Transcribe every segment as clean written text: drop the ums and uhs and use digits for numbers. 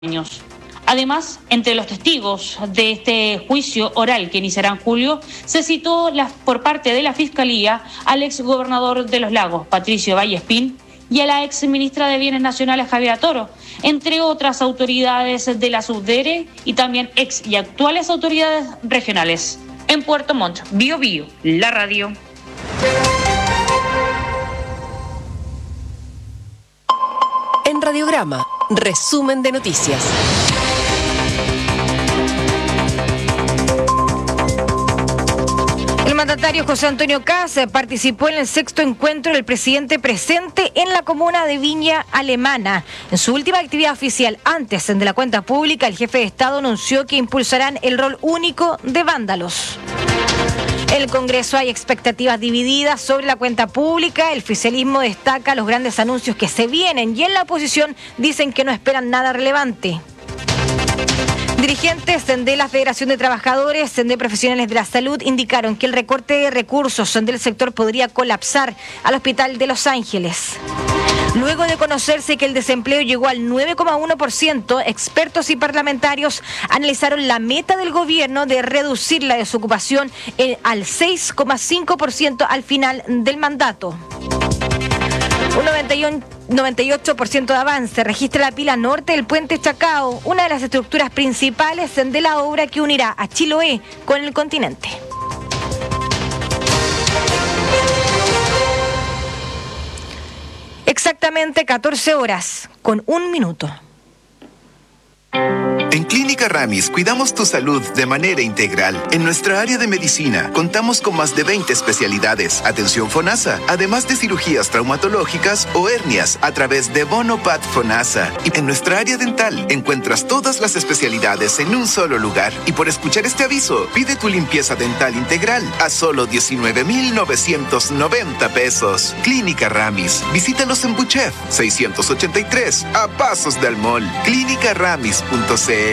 años. Además, entre los testigos de este juicio oral que iniciará en julio, se citó por parte de la Fiscalía al exgobernador de Los Lagos, Patricio Vallespín, y a la exministra de Bienes Nacionales, Javiera Toro, entre otras autoridades de la Subdere y también ex y actuales autoridades regionales. En Puerto Montt, Bio Bio, la radio. En Radiograma, resumen de noticias. El mandatario José Antonio Kast participó en el 6º encuentro del presidente presente en la comuna de Viña Alemana. En su última actividad oficial antes de la cuenta pública, el jefe de Estado anunció que impulsarán el rol único de vándalos. En el Congreso hay expectativas divididas sobre la cuenta pública. El oficialismo destaca los grandes anuncios que se vienen y en la oposición dicen que no esperan nada relevante. Dirigentes de la Federación de Trabajadores de Profesionales de la Salud indicaron que el recorte de recursos del sector podría colapsar al Hospital de Los Ángeles. Luego de conocerse que el desempleo llegó al 9,1%, expertos y parlamentarios analizaron la meta del gobierno de reducir la desocupación al 6,5% al final del mandato. Un 98% de avance registra la pila norte del puente Chacao, una de las estructuras principales de la obra que unirá a Chiloé con el continente. Exactamente 14 horas con 1 minuto. En Clínica Ramis cuidamos tu salud de manera integral. En nuestra área de medicina contamos con más de 20 especialidades, atención FONASA, además de cirugías traumatológicas o hernias a través de Bonopat FONASA. Y en nuestra área dental encuentras todas las especialidades en un solo lugar. Y por escuchar este aviso, pide tu limpieza dental integral a solo 19,990 pesos. Clínica Ramis. Visítalos en Buchef 683 a pasos del mall. Clínicaramis.cl.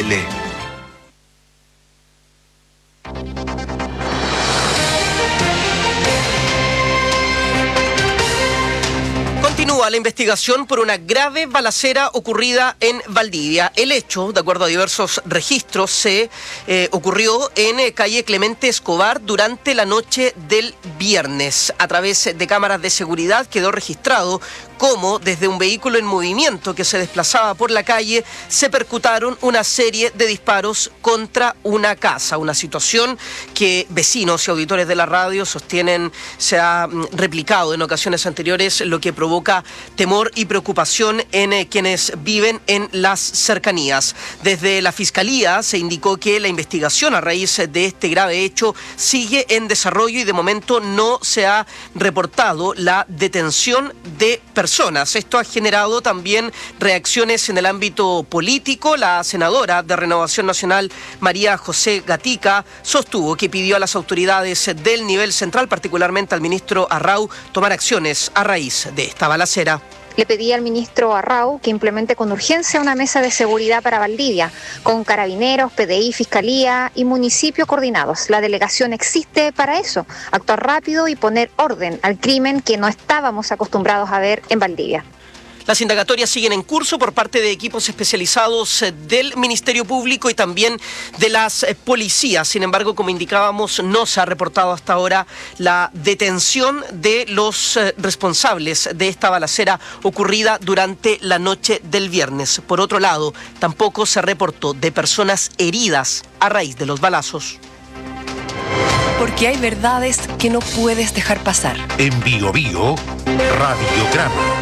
Continúa la investigación por una grave balacera ocurrida en Valdivia. El hecho, de acuerdo a diversos registros, se ocurrió en calle Clemente Escobar durante la noche del viernes. A través de cámaras de seguridad quedó registrado cómo desde un vehículo en movimiento que se desplazaba por la calle se percutaron una serie de disparos contra una casa. Una situación que vecinos y auditores de la radio sostienen se ha replicado en ocasiones anteriores, lo que provoca temor y preocupación en quienes viven en las cercanías. Desde la Fiscalía se indicó que la investigación a raíz de este grave hecho sigue en desarrollo y de momento no se ha reportado la detención de personas. Esto ha generado también reacciones en el ámbito político. La senadora de Renovación Nacional, María José Gatica, sostuvo que pidió a las autoridades del nivel central, particularmente al ministro Arrau, tomar acciones a raíz de esta balacera. Le pedí al ministro Arrau que implemente con urgencia una mesa de seguridad para Valdivia, con carabineros, PDI, Fiscalía y municipios coordinados. La delegación existe para eso, actuar rápido y poner orden al crimen que no estábamos acostumbrados a ver en Valdivia. Las indagatorias siguen en curso por parte de equipos especializados del Ministerio Público y también de las policías. Sin embargo, como indicábamos, no se ha reportado hasta ahora la detención de los responsables de esta balacera ocurrida durante la noche del viernes. Por otro lado, tampoco se reportó de personas heridas a raíz de los balazos. Porque hay verdades que no puedes dejar pasar. En Bio Bio, Radiograma.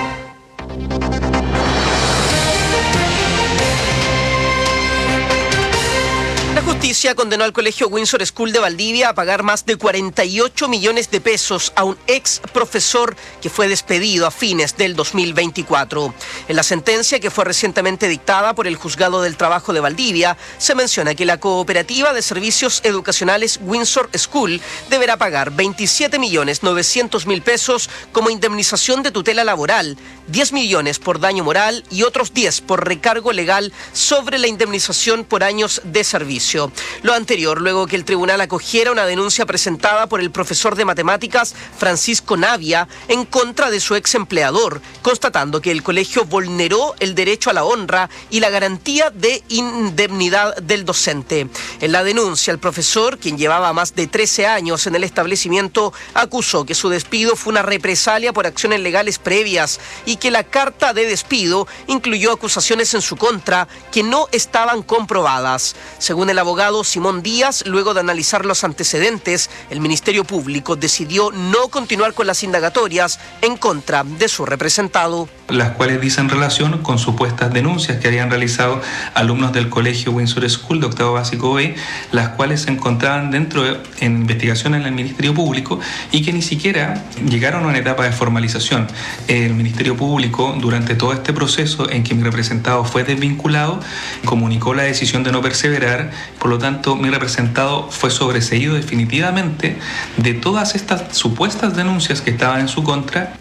La justicia condenó al colegio Windsor School de Valdivia a pagar más de 48 millones de pesos a un ex profesor que fue despedido a fines del 2024. En la sentencia, que fue recientemente dictada por el Juzgado del Trabajo de Valdivia, se menciona que la cooperativa de servicios educacionales Windsor School deberá pagar 27.900.000 pesos como indemnización de tutela laboral, 10 millones por daño moral y otros 10 por recargo legal sobre la indemnización por años de servicio. Lo anterior, luego que el tribunal acogiera una denuncia presentada por el profesor de matemáticas Francisco Navia en contra de su ex empleador, constatando que el colegio vulneró el derecho a la honra y la garantía de indemnidad del docente. En la denuncia, el profesor, quien llevaba más de 13 años en el establecimiento, acusó que su despido fue una represalia por acciones legales previas y que la carta de despido incluyó acusaciones en su contra que no estaban comprobadas. Según el abogado Simón Díaz, luego de analizar los antecedentes, el Ministerio Público decidió no continuar con las indagatorias en contra de su representado. Las cuales dicen relación con supuestas denuncias que habían realizado alumnos del colegio Windsor School de octavo básico B, las cuales se encontraban en investigación en el Ministerio Público y que ni siquiera llegaron a una etapa de formalización. El Ministerio Público, durante todo este proceso en que mi representado fue desvinculado, comunicó la decisión de no perseverar. Por lo tanto, mi representado fue sobreseído definitivamente de todas estas supuestas denuncias que estaban en su contra.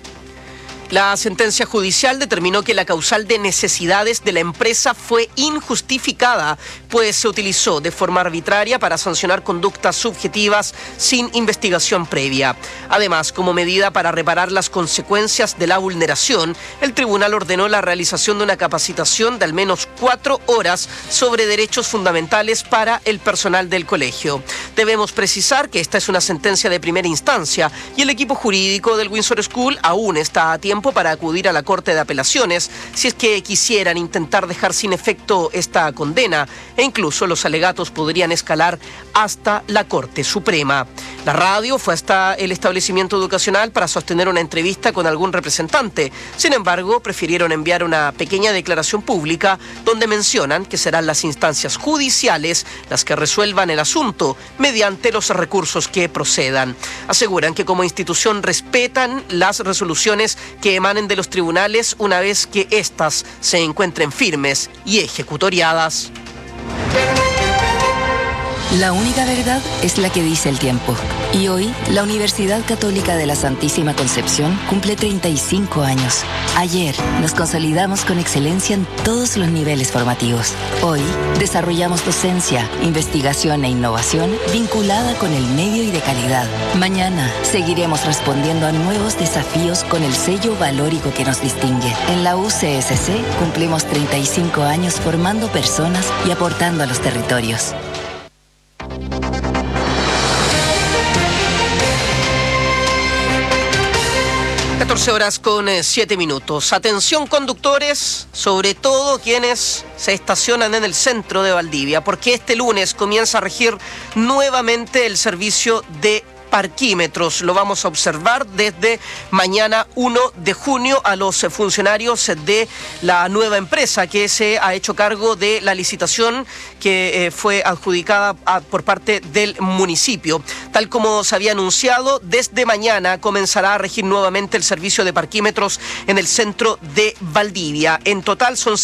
La sentencia judicial determinó que la causal de necesidades de la empresa fue injustificada, pues se utilizó de forma arbitraria para sancionar conductas subjetivas sin investigación previa. Además, como medida para reparar las consecuencias de la vulneración, el tribunal ordenó la realización de una capacitación de al menos 4 horas sobre derechos fundamentales para el personal del colegio. Debemos precisar que esta es una sentencia de primera instancia y el equipo jurídico del Windsor School aún está a tiempo para acudir a la Corte de Apelaciones si es que quisieran intentar dejar sin efecto esta condena, e incluso los alegatos podrían escalar hasta la Corte Suprema. La radio fue hasta el establecimiento educacional para sostener una entrevista con algún representante. Sin embargo, prefirieron enviar una pequeña declaración pública donde mencionan que serán las instancias judiciales las que resuelvan el asunto mediante los recursos que procedan. Aseguran que como institución respetan las resoluciones que emanen de los tribunales una vez que éstas se encuentren firmes y ejecutoriadas. La única verdad es la que dice el tiempo. Y hoy, la Universidad Católica de la Santísima Concepción cumple 35 años. Ayer, nos consolidamos con excelencia en todos los niveles formativos. Hoy, desarrollamos docencia, investigación e innovación vinculada con el medio y de calidad. Mañana, seguiremos respondiendo a nuevos desafíos con el sello valórico que nos distingue. En la UCSC, cumplimos 35 años formando personas y aportando a los territorios. 14 horas con 7 minutos. Atención conductores, sobre todo quienes se estacionan en el centro de Valdivia, porque este lunes comienza a regir nuevamente el servicio de parquímetros. Lo vamos a observar desde mañana 1 de junio a los funcionarios de la nueva empresa que se ha hecho cargo de la licitación que fue adjudicada por parte del municipio. Tal como se había anunciado, desde mañana comenzará a regir nuevamente el servicio de parquímetros en el centro de Valdivia. En total son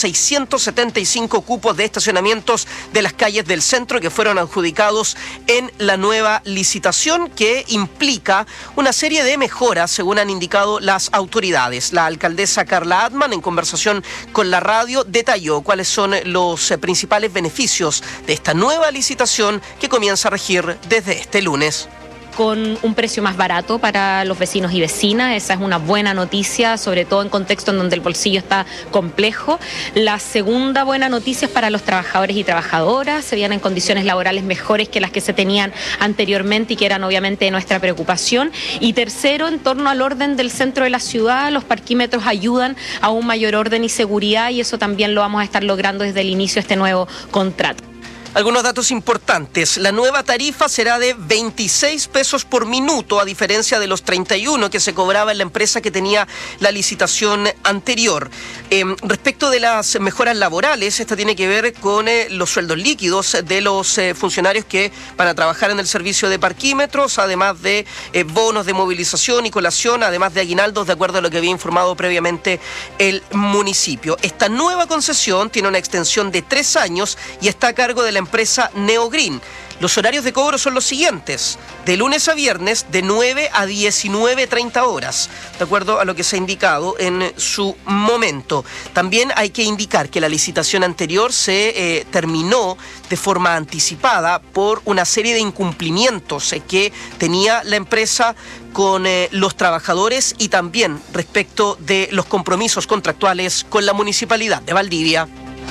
675 cupos de estacionamientos de las calles del centro que fueron adjudicados en la nueva licitación, que implica una serie de mejoras, según han indicado las autoridades. La alcaldesa Carla Atman, en conversación con la radio, detalló cuáles son los principales beneficios de esta nueva licitación que comienza a regir desde este lunes. Con un precio más barato para los vecinos y vecinas. Esa es una buena noticia, sobre todo en contexto en donde el bolsillo está complejo. La segunda buena noticia es para los trabajadores y trabajadoras. Se vienen en condiciones laborales mejores que las que se tenían anteriormente y que eran obviamente nuestra preocupación. Y tercero, en torno al orden del centro de la ciudad, los parquímetros ayudan a un mayor orden y seguridad, y eso también lo vamos a estar logrando desde el inicio de este nuevo contrato. Algunos datos importantes. La nueva tarifa será de 26 pesos por minuto, a diferencia de los 31 que se cobraba en la empresa que tenía la licitación anterior. Respecto de las mejoras laborales, esta tiene que ver con los sueldos líquidos de los funcionarios que van a trabajar en el servicio de parquímetros, además de bonos de movilización y colación, además de aguinaldos, de acuerdo a lo que había informado previamente el municipio. Esta nueva concesión tiene una extensión de 3 años y está a cargo de la empresa Neogreen. Los horarios de cobro son los siguientes: de lunes a viernes de 9 a 19:30 horas, de acuerdo a lo que se ha indicado en su momento. También hay que indicar que la licitación anterior se terminó de forma anticipada por una serie de incumplimientos que tenía la empresa con los trabajadores y también respecto de los compromisos contractuales con la Municipalidad de Valdivia.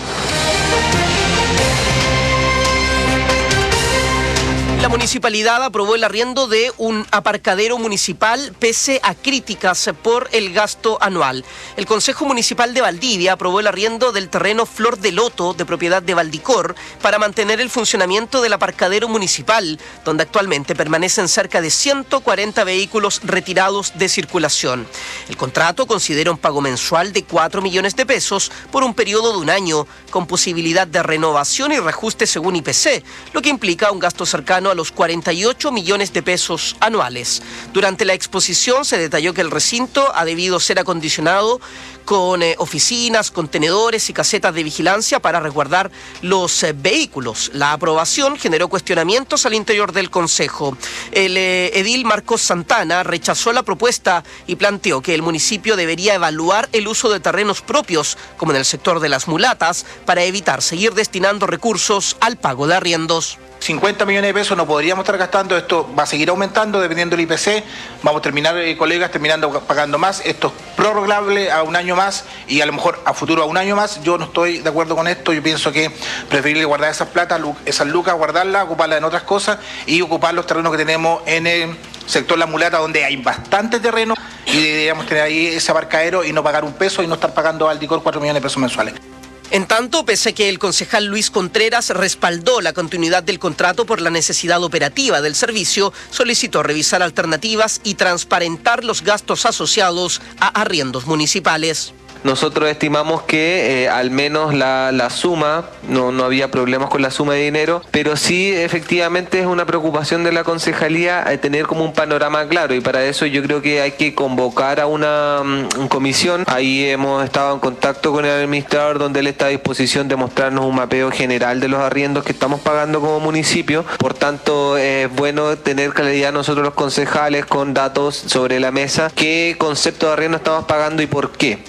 La municipalidad aprobó el arriendo de un aparcadero municipal pese a críticas por el gasto anual. El Consejo Municipal de Valdivia aprobó el arriendo del terreno Flor de Loto, de propiedad de Valdicor, para mantener el funcionamiento del aparcadero municipal, donde actualmente permanecen cerca de 140 vehículos retirados de circulación. El contrato considera un pago mensual de 4 millones de pesos por un periodo de un año, con posibilidad de renovación y reajuste según IPC, lo que implica un gasto cercano a los 48 millones de pesos anuales. Durante la exposición se detalló que el recinto ha debido ser acondicionado con oficinas, contenedores y casetas de vigilancia para resguardar los vehículos. La aprobación generó cuestionamientos al interior del Consejo. El edil Marcos Santana rechazó la propuesta y planteó que el municipio debería evaluar el uso de terrenos propios, como en el sector de las mulatas, para evitar seguir destinando recursos al pago de arriendos. 50 millones de pesos no podríamos estar gastando, esto va a seguir aumentando dependiendo del IPC, vamos a terminar, colegas, terminando pagando más, esto es prorrogable a un año más y a lo mejor a futuro a un año más. Yo no estoy de acuerdo con esto, yo pienso que preferible guardar esas plata, esas lucas, guardarlas, ocuparlas en otras cosas y ocupar los terrenos que tenemos en el sector La Mulata, donde hay bastante terreno y deberíamos tener ahí ese aparcadero y no pagar un peso y no estar pagando al Valdicor 4 millones de pesos mensuales. En tanto, pese a que el concejal Luis Contreras respaldó la continuidad del contrato por la necesidad operativa del servicio, solicitó revisar alternativas y transparentar los gastos asociados a arriendos municipales. Nosotros estimamos que al menos la suma, no había problemas con la suma de dinero, pero sí efectivamente es una preocupación de la concejalía tener como un panorama claro y para eso yo creo que hay que convocar a una comisión. Ahí hemos estado en contacto con el administrador donde él está a disposición de mostrarnos un mapeo general de los arriendos que estamos pagando como municipio. Por tanto, es bueno tener claridad nosotros los concejales con datos sobre la mesa, qué concepto de arriendo estamos pagando y por qué.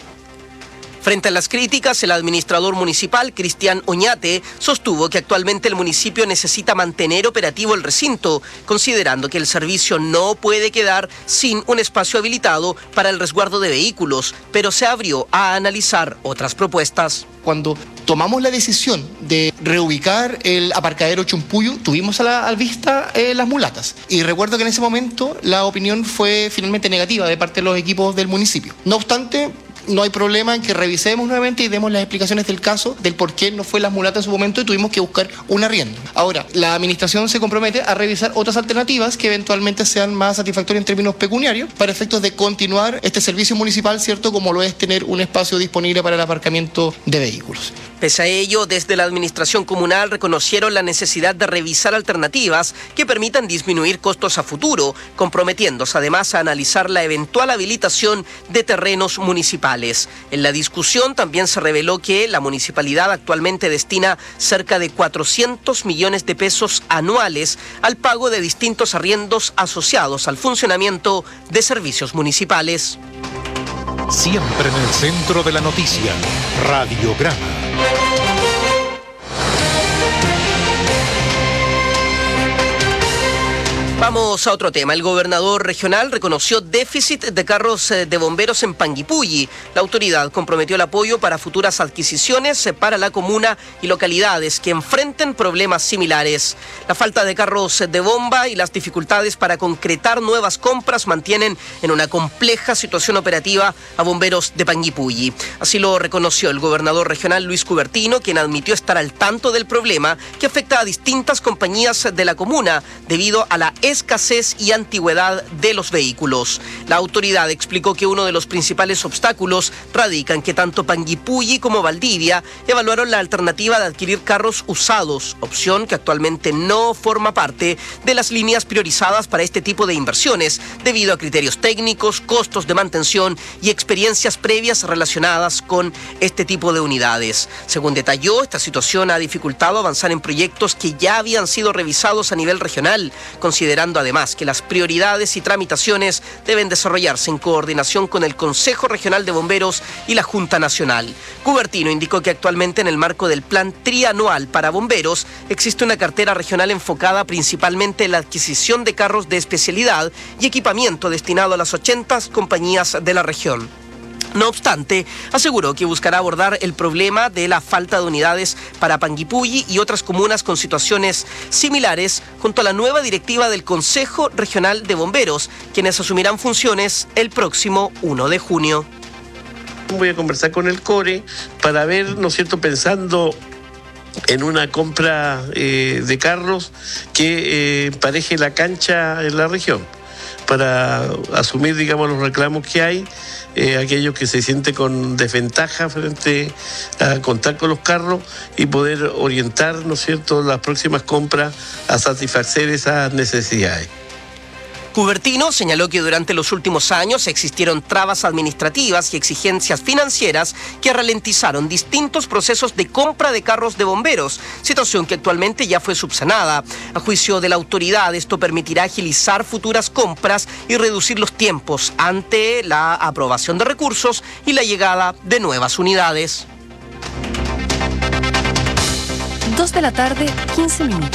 Frente a las críticas, el administrador municipal, Cristian Oñate, sostuvo que actualmente el municipio necesita mantener operativo el recinto, considerando que el servicio no puede quedar sin un espacio habilitado para el resguardo de vehículos, pero se abrió a analizar otras propuestas. Cuando tomamos la decisión de reubicar el aparcadero Chumpuyo, tuvimos a la vista las mulatas. Y recuerdo que en ese momento la opinión fue finalmente negativa de parte de los equipos del municipio. No obstante, no hay problema en que revisemos nuevamente y demos las explicaciones del caso, del por qué no fue las mulatas en su momento y tuvimos que buscar un arriendo. Ahora, la administración se compromete a revisar otras alternativas que eventualmente sean más satisfactorias en términos pecuniarios para efectos de continuar este servicio municipal, ¿cierto? Como lo es tener un espacio disponible para el aparcamiento de vehículos. Pese a ello, desde la administración comunal reconocieron la necesidad de revisar alternativas que permitan disminuir costos a futuro, comprometiéndose además a analizar la eventual habilitación de terrenos municipales. En la discusión también se reveló que la municipalidad actualmente destina cerca de 400 millones de pesos anuales al pago de distintos arriendos asociados al funcionamiento de servicios municipales. Siempre en el centro de la noticia, Radiograma. Vamos a otro tema. El gobernador regional reconoció déficit de carros de bomberos en Panguipulli. La autoridad comprometió el apoyo para futuras adquisiciones para la comuna y localidades que enfrenten problemas similares. La falta de carros de bomba y las dificultades para concretar nuevas compras mantienen en una compleja situación operativa a bomberos de Panguipulli. Así lo reconoció el gobernador regional Luis Cubertino, quien admitió estar al tanto del problema que afecta a distintas compañías de la comuna debido a la escasez escasez y antigüedad de los vehículos. La autoridad explicó que uno de los principales obstáculos radica en que tanto Panguipulli como Valdivia evaluaron la alternativa de adquirir carros usados, opción que actualmente no forma parte de las líneas priorizadas para este tipo de inversiones, debido a criterios técnicos, costos de mantención y experiencias previas relacionadas con este tipo de unidades. Según detalló, esta situación ha dificultado avanzar en proyectos que ya habían sido revisados a nivel regional, considerando además que las prioridades y tramitaciones deben desarrollarse en coordinación con el Consejo Regional de Bomberos y la Junta Nacional. Cubertino indicó que actualmente en el marco del Plan Trianual para Bomberos existe una cartera regional enfocada principalmente en la adquisición de carros de especialidad y equipamiento destinado a las 80 compañías de la región. No obstante, aseguró que buscará abordar el problema de la falta de unidades para Panguipulli y otras comunas con situaciones similares junto a la nueva directiva del Consejo Regional de Bomberos, quienes asumirán funciones el próximo 1 de junio. Voy a conversar con el CORE para ver, ¿no es cierto?, pensando en una compra de carros que empareje la cancha en la región, para asumir, digamos, los reclamos que hay, aquellos que se sienten con desventaja frente a contar con los carros y poder orientar, ¿no es cierto?, las próximas compras a satisfacer esas necesidades. Cubertino señaló que durante los últimos años existieron trabas administrativas y exigencias financieras que ralentizaron distintos procesos de compra de carros de bomberos, situación que actualmente ya fue subsanada. A juicio de la autoridad, esto permitirá agilizar futuras compras y reducir los tiempos ante la aprobación de recursos y la llegada de nuevas unidades. 2 de la tarde, 15 minutos.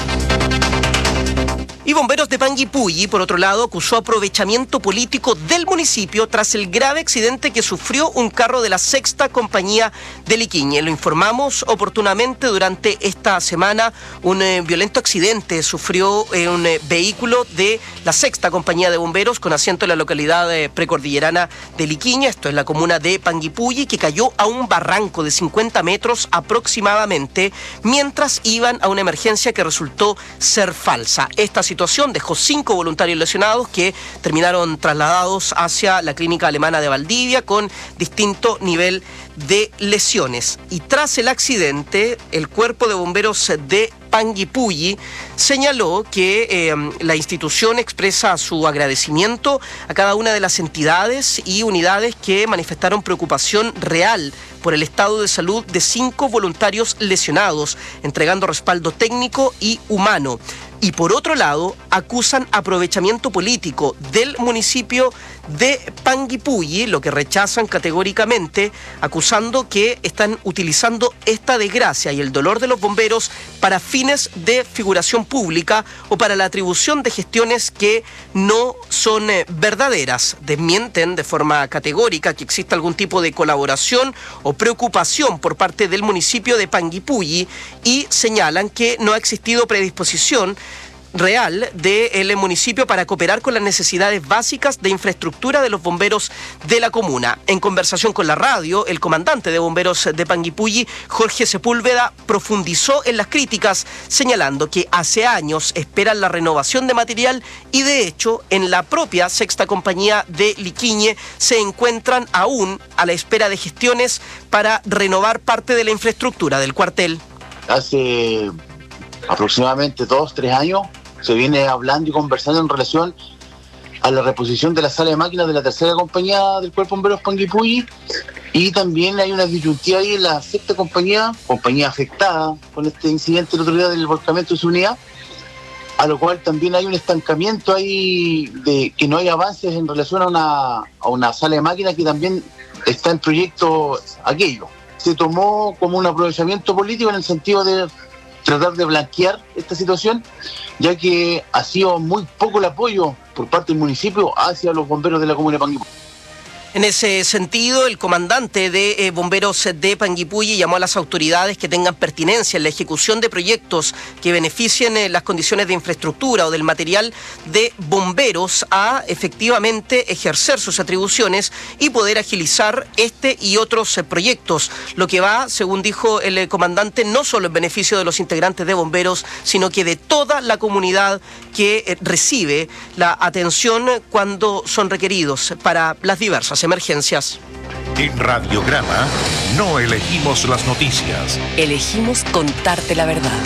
Y Bomberos de Panguipulli, por otro lado, acusó aprovechamiento político del municipio tras el grave accidente que sufrió un carro de la Sexta Compañía de Liquiñe. Lo informamos oportunamente durante esta semana. Un violento accidente sufrió un vehículo de la Sexta Compañía de Bomberos con asiento en la localidad precordillerana de Liquiñe, esto es la comuna de Panguipulli, que cayó a un barranco de 50 metros aproximadamente mientras iban a una emergencia que resultó ser falsa. Esta situación dejó 5 voluntarios lesionados que terminaron trasladados hacia la clínica alemana de Valdivia con distinto nivel de lesiones. Y tras el accidente, el Cuerpo de Bomberos de Panguipulli señaló que la institución expresa su agradecimiento a cada una de las entidades y unidades que manifestaron preocupación real por el estado de salud de 5 voluntarios lesionados, entregando respaldo técnico y humano. Y por otro lado, acusan aprovechamiento político del municipio de Panguipulli, lo que rechazan categóricamente, acusando que están utilizando esta desgracia y el dolor de los bomberos para fines de figuración pública o para la atribución de gestiones que no son verdaderas. Desmienten de forma categórica que exista algún tipo de colaboración o preocupación por parte del municipio de Panguipulli y señalan que no ha existido predisposición real del municipio para cooperar con las necesidades básicas de infraestructura de los bomberos de la comuna. En conversación con la radio, el comandante de bomberos de Panguipulli, Jorge Sepúlveda, profundizó en las críticas, señalando que hace años esperan la renovación de material y de hecho en la propia Sexta Compañía de Liquiñe se encuentran aún a la espera de gestiones para renovar parte de la infraestructura del cuartel. Hace aproximadamente 2-3 años se viene hablando y conversando en relación a la reposición de la sala de máquinas de la tercera compañía del Cuerpo de Bomberos Panguipulli, y también hay una disyuntiva ahí en la sexta compañía afectada con este incidente el otro día del volcamiento de su unidad, a lo cual también hay un estancamiento ahí de que no hay avances en relación a una sala de máquinas que también está en proyecto aquello. Se tomó como un aprovechamiento político en el sentido de tratar de blanquear esta situación, ya que ha sido muy poco el apoyo por parte del municipio hacia los bomberos de la comuna de Panguipulli. En ese sentido, el comandante de bomberos de Panguipulli llamó a las autoridades que tengan pertinencia en la ejecución de proyectos que beneficien las condiciones de infraestructura o del material de bomberos a efectivamente ejercer sus atribuciones y poder agilizar este y otros proyectos, lo que va, según dijo el comandante, no solo en beneficio de los integrantes de bomberos, sino que de toda la comunidad que recibe la atención cuando son requeridos para las diversas emergencias. En Radiograma no elegimos las noticias. Elegimos contarte la verdad.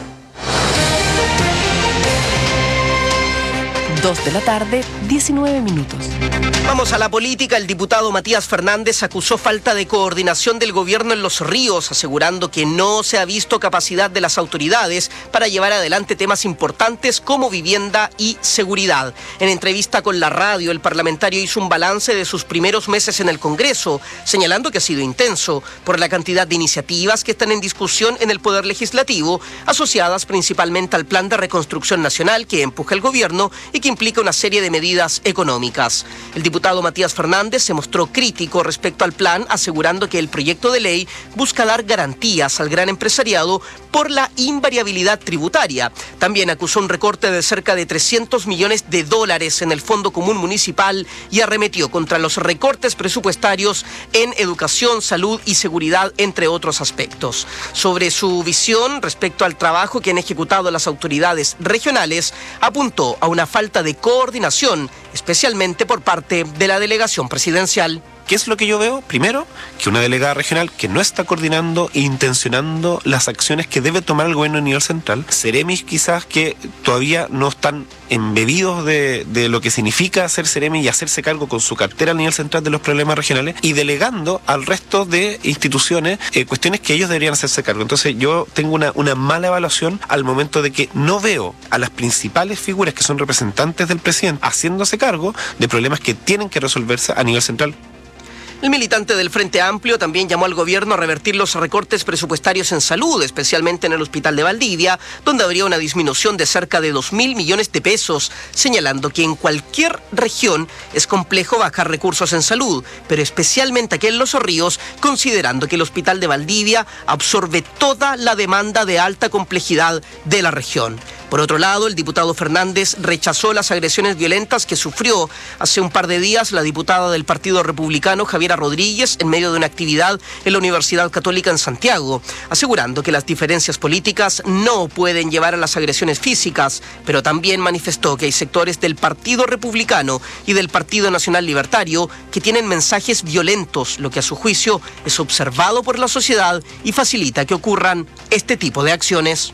2 de la tarde, 19 minutos. Vamos a la política. El diputado Matías Fernández acusó falta de coordinación del gobierno en Los Ríos, asegurando que no se ha visto capacidad de las autoridades para llevar adelante temas importantes como vivienda y seguridad. En entrevista con la radio, el parlamentario hizo un balance de sus primeros meses en el Congreso, señalando que ha sido intenso por la cantidad de iniciativas que están en discusión en el Poder Legislativo, asociadas principalmente al Plan de Reconstrucción Nacional que empuja el gobierno y que implica una serie de medidas económicas. El diputado Matías Fernández se mostró crítico respecto al plan, asegurando que el proyecto de ley busca dar garantías al gran empresariado por la invariabilidad tributaria. También acusó un recorte de cerca de $300 millones en el Fondo Común Municipal y arremetió contra los recortes presupuestarios en educación, salud y seguridad, entre otros aspectos. Sobre su visión respecto al trabajo que han ejecutado las autoridades regionales, apuntó a una falta de coordinación, especialmente por parte de la delegación presidencial. ¿Qué es lo que yo veo? Primero, que una delegada regional que no está coordinando e intencionando las acciones que debe tomar el gobierno a nivel central. Ceremis quizás que todavía no están embebidos de lo que significa ser Ceremi y hacerse cargo con su cartera a nivel central de los problemas regionales y delegando al resto de instituciones cuestiones que ellos deberían hacerse cargo. Entonces yo tengo una mala evaluación al momento de que no veo a las principales figuras que son representantes del presidente haciéndose cargo de problemas que tienen que resolverse a nivel central. El militante del Frente Amplio también llamó al gobierno a revertir los recortes presupuestarios en salud, especialmente en el Hospital de Valdivia, donde habría una disminución de cerca de 2.000 millones de pesos, señalando que en cualquier región es complejo bajar recursos en salud, pero especialmente aquí en Los Ríos, considerando que el Hospital de Valdivia absorbe toda la demanda de alta complejidad de la región. Por otro lado, el diputado Fernández rechazó las agresiones violentas que sufrió hace un par de días la diputada del Partido Republicano, Javiera Rodríguez, en medio de una actividad en la Universidad Católica en Santiago, asegurando que las diferencias políticas no pueden llevar a las agresiones físicas, pero también manifestó que hay sectores del Partido Republicano y del Partido Nacional Libertario que tienen mensajes violentos, lo que a su juicio es observado por la sociedad y facilita que ocurran este tipo de acciones.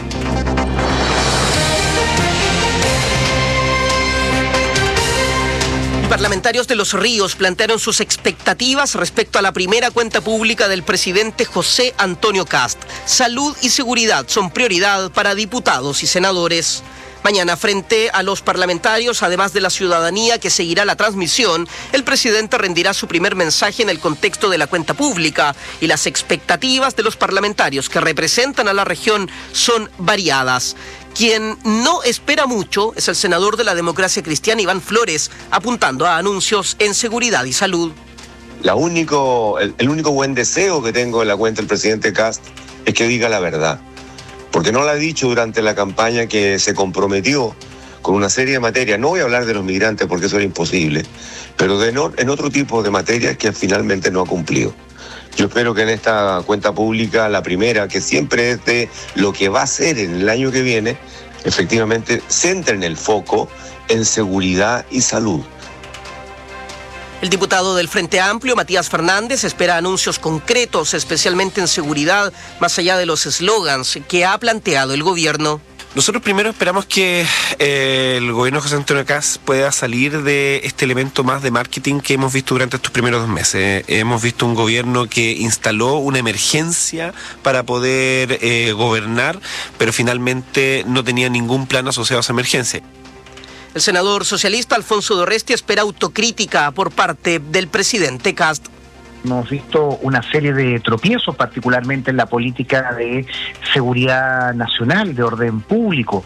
Parlamentarios de Los Ríos plantearon sus expectativas respecto a la primera cuenta pública del presidente José Antonio Kast. Salud y seguridad son prioridad para diputados y senadores. Mañana, frente a los parlamentarios, además de la ciudadanía que seguirá la transmisión, el presidente rendirá su primer mensaje en el contexto de la cuenta pública y las expectativas de los parlamentarios que representan a la región son variadas. Quien no espera mucho es el senador de la Democracia Cristiana, Iván Flores, apuntando a anuncios en seguridad y salud. El único buen deseo que tengo en la cuenta del presidente Kast es que diga la verdad. Porque no lo ha dicho durante la campaña, que se comprometió con una serie de materias. No voy a hablar de los migrantes porque eso era imposible, pero en otro tipo de materias que finalmente no ha cumplido. Yo espero que en esta cuenta pública, la primera, que siempre es de lo que va a ser en el año que viene, efectivamente centren el foco en seguridad y salud. El diputado del Frente Amplio, Matías Fernández, espera anuncios concretos, especialmente en seguridad, más allá de los eslogans que ha planteado el gobierno. Nosotros primero esperamos que el gobierno de José Antonio Kast pueda salir de este elemento más de marketing que hemos visto durante estos primeros 2 meses. Hemos visto un gobierno que instaló una emergencia para poder gobernar, pero finalmente no tenía ningún plan asociado a esa emergencia. El senador socialista Alfonso Dorresti espera autocrítica por parte del presidente Kast. Hemos visto una serie de tropiezos, particularmente en la política de seguridad nacional, de orden público.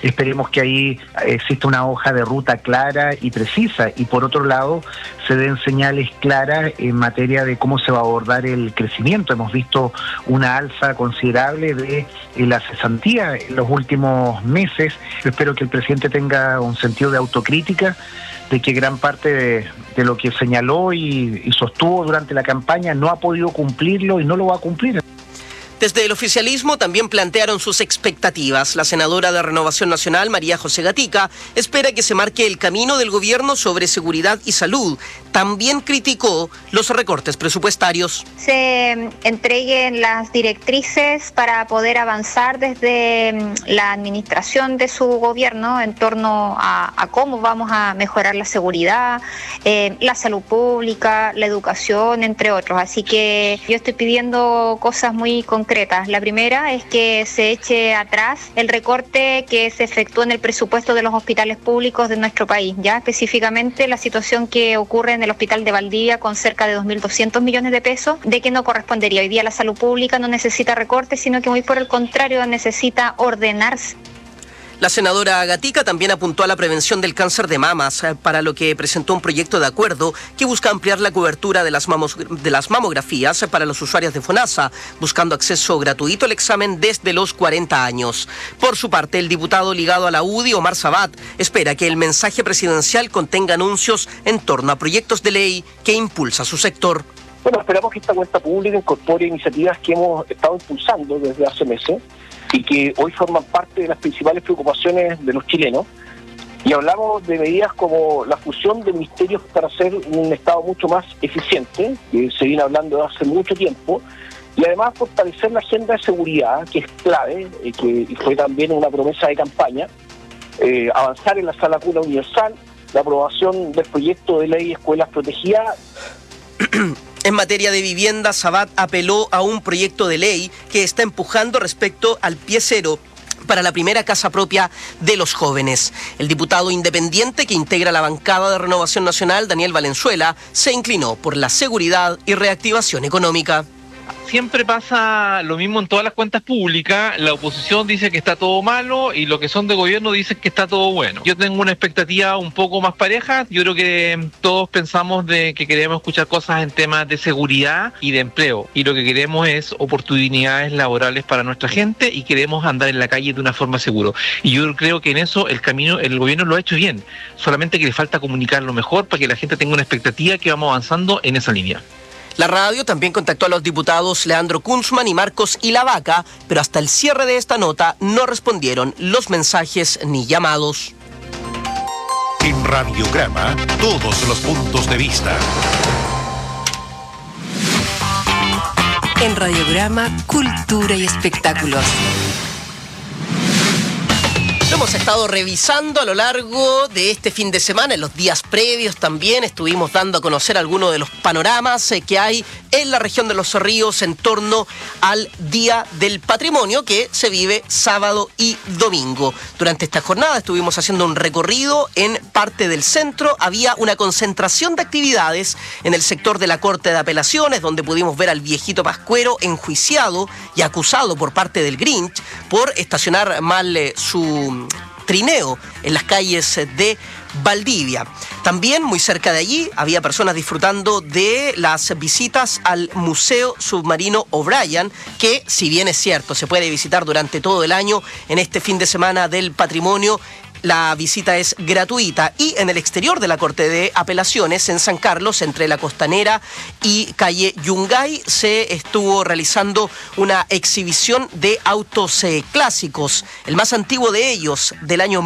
Esperemos que ahí exista una hoja de ruta clara y precisa, y por otro lado se den señales claras en materia de cómo se va a abordar el crecimiento. Hemos visto una alza considerable de la cesantía en los últimos meses. Yo espero que el presidente tenga un sentido de autocrítica, de que gran parte de lo que señaló y sostuvo durante la campaña no ha podido cumplirlo y no lo va a cumplir. Desde el oficialismo también plantearon sus expectativas. La senadora de Renovación Nacional, María José Gatica, espera que se marque el camino del gobierno sobre seguridad y salud. También criticó los recortes presupuestarios. Se entreguen las directrices para poder avanzar desde la administración de su gobierno en torno a cómo vamos a mejorar la seguridad, la salud pública, la educación, entre otros. Así que yo estoy pidiendo cosas muy concretas. La primera es que se eche atrás el recorte que se efectuó en el presupuesto de los hospitales públicos de nuestro país, ya específicamente la situación que ocurre en el hospital de Valdivia con cerca de 2.200 millones de pesos, de que no correspondería. Hoy día la salud pública no necesita recortes, sino que muy por el contrario necesita ordenarse. La senadora Gatica también apuntó a la prevención del cáncer de mamas, para lo que presentó un proyecto de acuerdo que busca ampliar la cobertura de las mamografías para los usuarios de FONASA, buscando acceso gratuito al examen desde los 40 años. Por su parte, el diputado ligado a la UDI, Omar Sabat, espera que el mensaje presidencial contenga anuncios en torno a proyectos de ley que impulsa su sector. Bueno, esperamos que esta cuenta pública incorpore iniciativas que hemos estado impulsando desde hace meses y que hoy forman parte de las principales preocupaciones de los chilenos. Y hablamos de medidas como la fusión de ministerios para hacer un Estado mucho más eficiente, que se viene hablando de hace mucho tiempo, y además fortalecer la agenda de seguridad, que es clave, que fue también una promesa de campaña, avanzar en la sala cuna universal, la aprobación del proyecto de ley de escuelas protegidas. En materia de vivienda, Sabat apeló a un proyecto de ley que está empujando respecto al pie cero para la primera casa propia de los jóvenes. El diputado independiente que integra la bancada de Renovación Nacional, Daniel Valenzuela, se inclinó por la seguridad y reactivación económica. Siempre pasa lo mismo en todas las cuentas públicas. La oposición dice que está todo malo y los que son de gobierno dicen que está todo bueno. Yo tengo una expectativa un poco más pareja. Yo creo que todos pensamos de que queremos escuchar cosas en temas de seguridad y de empleo. Y lo que queremos es oportunidades laborales para nuestra gente y queremos andar en la calle de una forma segura. Y yo creo que en eso el gobierno lo ha hecho bien. Solamente que le falta comunicarlo mejor para que la gente tenga una expectativa que vamos avanzando en esa línea. La radio también contactó a los diputados Leandro Kunzman y Marcos Ilavaca, pero hasta el cierre de esta nota no respondieron los mensajes ni llamados. En Radiograma, todos los puntos de vista. En Radiograma, cultura y espectáculos. Lo hemos estado revisando a lo largo de este fin de semana. En los días previos también estuvimos dando a conocer algunos de los panoramas que hay en la región de Los Ríos en torno al Día del Patrimonio, que se vive sábado y domingo. Durante esta jornada estuvimos haciendo un recorrido en parte del centro. Había una concentración de actividades en el sector de la Corte de Apelaciones, donde pudimos ver al viejito Pascuero enjuiciado y acusado por parte del Grinch por estacionar mal su trineo en las calles de Valdivia. También muy cerca de allí había personas disfrutando de las visitas al Museo Submarino O'Brien, que si bien es cierto se puede visitar durante todo el año, en este fin de semana del patrimonio la visita es gratuita. Y en el exterior de la Corte de Apelaciones, en San Carlos, entre la Costanera y calle Yungay, se estuvo realizando una exhibición de autos clásicos, el más antiguo de ellos, del año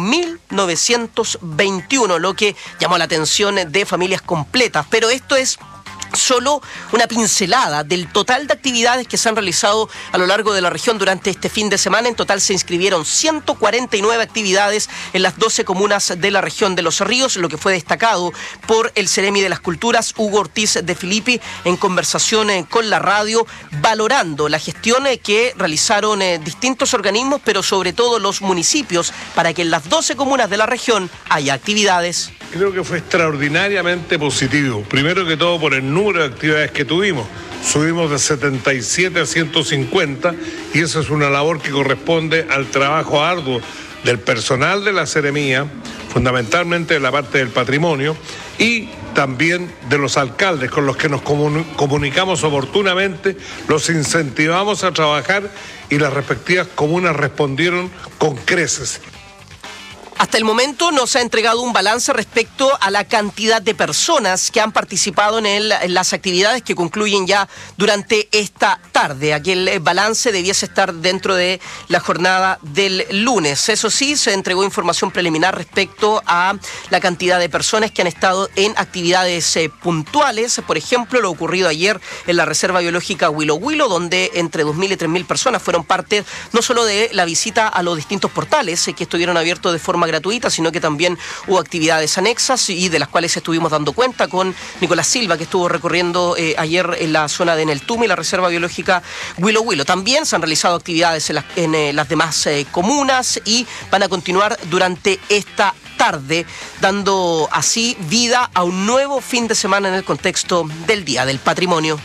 1921, lo que llamó la atención de familias completas. Pero esto es solo una pincelada del total de actividades que se han realizado a lo largo de la región durante este fin de semana. En total se inscribieron 149 actividades en las 12 comunas de la región de Los Ríos, lo que fue destacado por el Ceremi de las Culturas, Hugo Ortiz de Filippi, en conversación con la radio, valorando la gestión que realizaron distintos organismos, pero sobre todo los municipios, para que en las 12 comunas de la región haya actividades. Creo que fue extraordinariamente positivo. Primero que todo por el número de actividades que tuvimos. Subimos de 77 a 150 y eso es una labor que corresponde al trabajo arduo del personal de la Seremía, fundamentalmente de la parte del patrimonio, y también de los alcaldes con los que nos comunicamos oportunamente, los incentivamos a trabajar y las respectivas comunas respondieron con creces. Hasta el momento no se ha entregado un balance respecto a la cantidad de personas que han participado en las actividades que concluyen ya durante esta tarde. Aquel balance debiese estar dentro de la jornada del lunes. Eso sí, se entregó información preliminar respecto a la cantidad de personas que han estado en actividades puntuales. Por ejemplo, lo ocurrido ayer en la Reserva Biológica Huilo Huilo, donde entre 2.000 y 3.000 personas fueron parte no solo de la visita a los distintos portales que estuvieron abiertos de forma gratuita, sino que también hubo actividades anexas y de las cuales estuvimos dando cuenta con Nicolás Silva, que estuvo recorriendo ayer en la zona de Neltume y la Reserva Biológica Huilo Huilo. También se han realizado actividades en las demás comunas y van a continuar durante esta tarde, dando así vida a un nuevo fin de semana en el contexto del Día del Patrimonio.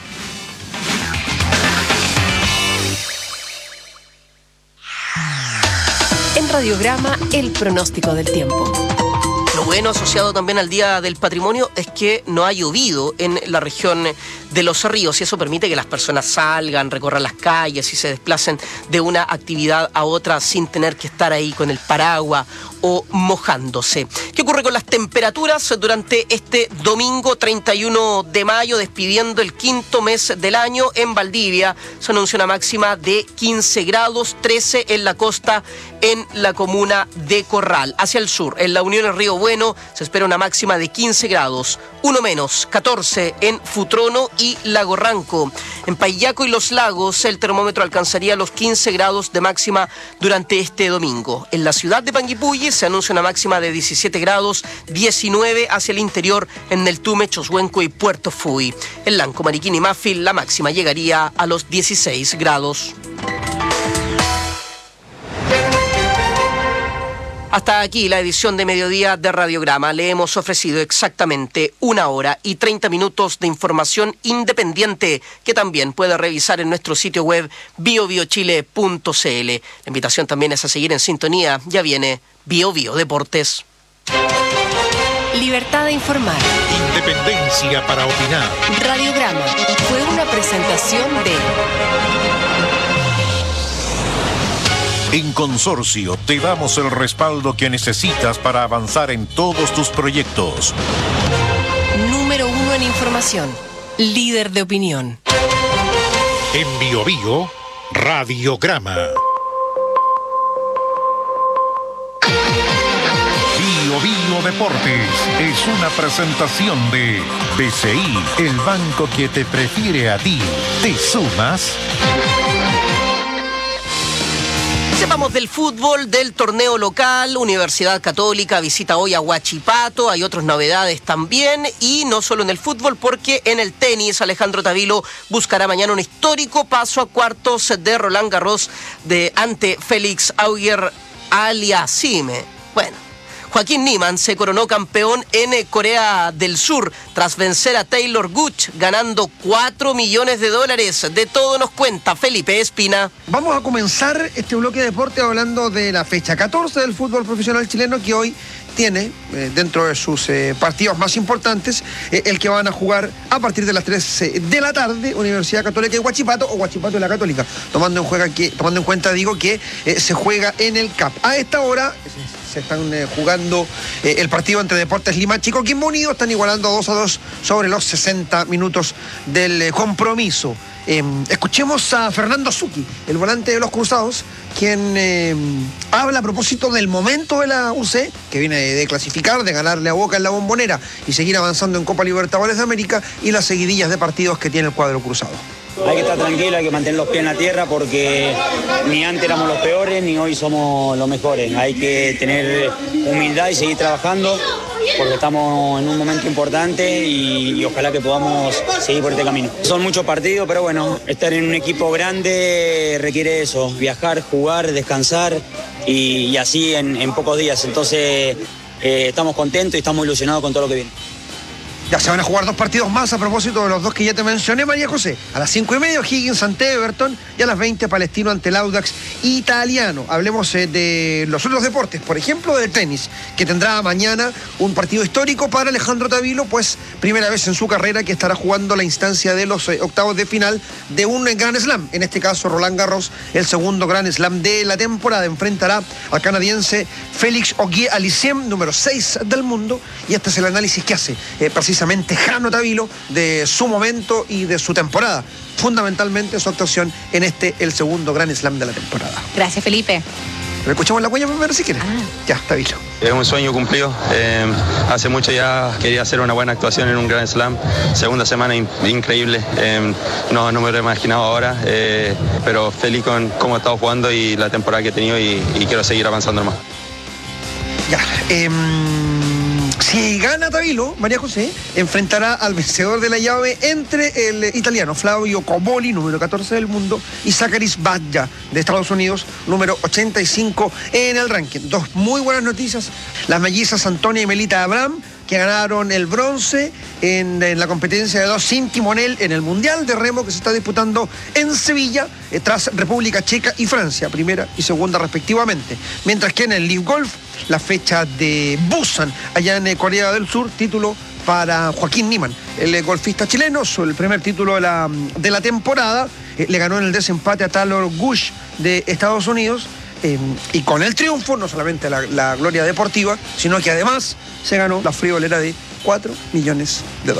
En Radiograma, el pronóstico del tiempo. Lo bueno asociado también al Día del Patrimonio es que no ha llovido en la región de Los Ríos y eso permite que las personas salgan, recorran las calles y se desplacen de una actividad a otra sin tener que estar ahí con el paraguas o mojándose. ¿Qué ocurre con las temperaturas durante este domingo 31 de mayo, despidiendo el quinto mes del año? En Valdivia se anuncia una máxima de 15 grados, 13 en la costa, en la comuna de Corral. Hacia el sur, en la Unión del Río Bueno, se espera una máxima de 15 grados, uno menos, 14 en Futrono y Lago Ranco. En Payaco y Los Lagos, el termómetro alcanzaría los 15 grados de máxima durante este domingo. En la ciudad de Panguipulli se anuncia una máxima de 17 grados, 19 hacia el interior en Neltume, Choshuenco y Puerto Fui. En Lanco, Mariquín y Mafil, la máxima llegaría a los 16 grados. Hasta aquí la edición de mediodía de Radiograma. Le hemos ofrecido exactamente 1 hora y 30 minutos de información independiente que también puede revisar en nuestro sitio web biobiochile.cl. La invitación también es a seguir en sintonía. Ya viene Bio Bio Deportes. Libertad de informar. Independencia para opinar. Radiograma fue una presentación de... En Consorcio te damos el respaldo que necesitas para avanzar en todos tus proyectos. Número 1 en información. Líder de opinión. En Bio Bio, Radiograma. Bio Bio Deportes es una presentación de BCI, el banco que te prefiere a ti. ¿Te sumas? Sepamos del fútbol, del torneo local. Universidad Católica visita hoy a Huachipato. Hay otras novedades también. Y no solo en el fútbol, porque en el tenis Alejandro Tavilo buscará mañana un histórico paso a cuartos de Roland Garros ante Félix Auger-Aliassime. Bueno, Joaquín Niemann se coronó campeón en Corea del Sur tras vencer a Taylor Gooch, ganando $4 millones. De todo nos cuenta Felipe Espina. Vamos a comenzar este bloque de deporte hablando de la fecha 14 del fútbol profesional chileno, que hoy tiene dentro de sus partidos más importantes el que van a jugar a partir de las 3 de la tarde, Universidad Católica y Huachipato, o Huachipato y la Católica, tomando en cuenta que se juega en el CAP. A esta hora se están jugando el partido entre Deportes Limache y Coquimbo Unido. Están igualando 2-2 sobre los 60 minutos del compromiso. Escuchemos a Fernando Zucchi, el volante de los Cruzados, quien habla a propósito del momento de la UC, que viene de clasificar, de ganarle a Boca en la Bombonera y seguir avanzando en Copa Libertadores de América, y las seguidillas de partidos que tiene el cuadro cruzado. Hay que estar tranquilo, hay que mantener los pies en la tierra, porque ni antes éramos los peores ni hoy somos los mejores. Hay que tener humildad y seguir trabajando, porque estamos en un momento importante y ojalá que podamos seguir por este camino. Son muchos partidos, pero bueno, estar en un equipo grande requiere eso: viajar, jugar, descansar y así en pocos días. Entonces estamos contentos y estamos ilusionados con todo lo que viene. Ya se van a jugar 2 partidos más a propósito de los 2 que ya te mencioné, María José. A las 5:30 O'Higgins ante Everton y a las 20 Palestino ante el Audax Italiano. Hablemos de los otros deportes, por ejemplo del tenis, que tendrá mañana un partido histórico para Alejandro Tavilo, pues primera vez en su carrera que estará jugando la instancia de los octavos de final de un Grand Slam. En este caso Roland Garros, el segundo Grand Slam de la temporada. Enfrentará al canadiense Félix Auger-Aliassime, número 6 del mundo, y este es el análisis que hace precisamente Jano Tavilo de su momento y de su temporada, fundamentalmente su actuación en el segundo Grand Slam de la temporada. Gracias, Felipe. ¿Le escuchamos la cuña primero si quieres? Ya, Tavilo. Es un sueño cumplido. Hace mucho ya quería hacer una buena actuación en un Grand Slam. Segunda semana increíble. No me lo he imaginado ahora, pero feliz con cómo he estado jugando y la temporada que he tenido y quiero seguir avanzando más. Ya, si gana Tavilo, María José enfrentará al vencedor de la llave entre el italiano Flavio Cobolli, número 14 del mundo, y Zaccharis Badja de Estados Unidos, número 85 en el ranking. 2 muy buenas noticias. Las mellizas Antonia y Melita Abraham, que ganaron el bronce en la competencia de 2 sin timonel en el Mundial de Remo que se está disputando en Sevilla, tras República Checa y Francia, primera y segunda respectivamente. Mientras que en el Live Golf, la fecha de Busan, allá en Corea del Sur, título para Joaquín Niemann, el golfista chileno, el primer título de la temporada, le ganó en el desempate a Taylor Gush de Estados Unidos. Y con el triunfo, no solamente la gloria deportiva, sino que además se ganó la friolera de $4 millones.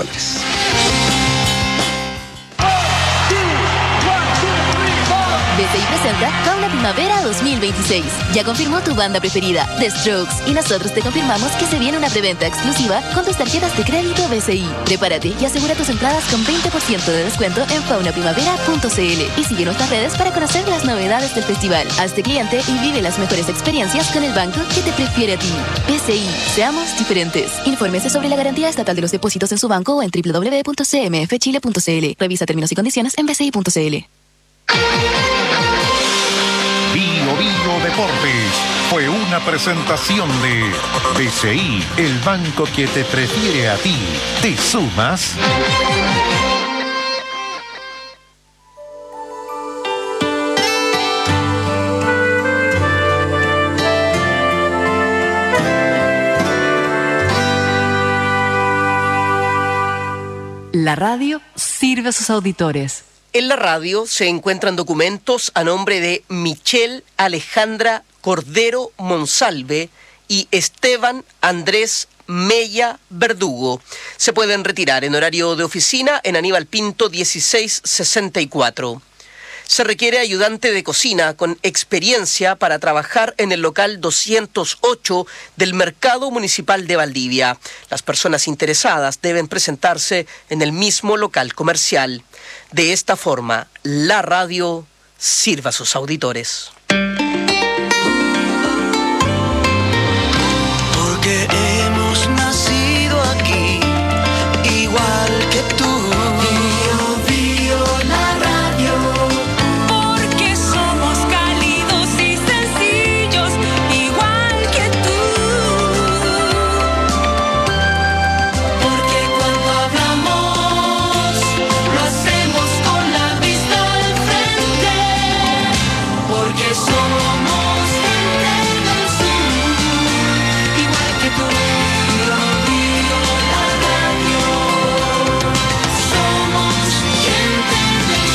BCI presenta Fauna Primavera 2026. Ya confirmó tu banda preferida, The Strokes, y nosotros te confirmamos que se viene una preventa exclusiva con tus tarjetas de crédito BCI. Prepárate y asegura tus entradas con 20% de descuento en faunaprimavera.cl y sigue nuestras redes para conocer las novedades del festival. Hazte cliente y vive las mejores experiencias con el banco que te prefiere a ti. BCI, seamos diferentes. Infórmese sobre la garantía estatal de los depósitos en su banco o en www.cmfchile.cl. Revisa términos y condiciones en bci.cl. Bio Deportes fue una presentación de BCI, el banco que te prefiere a ti. ¿Te sumas? La radio sirve a sus auditores. En la radio se encuentran documentos a nombre de Michelle Alejandra Cordero Monsalve y Esteban Andrés Mella Verdugo. Se pueden retirar en horario de oficina en Aníbal Pinto 1664. Se requiere ayudante de cocina con experiencia para trabajar en el local 208 del Mercado Municipal de Valdivia. Las personas interesadas deben presentarse en el mismo local comercial. De esta forma, la radio sirva a sus auditores. Porque hemos nacido aquí, igual que tú. La radio. Porque somos cálidos y sencillos, igual que tú. Porque cuando hablamos, lo hacemos con la vista al frente. Porque somos gente del sur, igual que tú. Yo vivo la radio. Somos gente del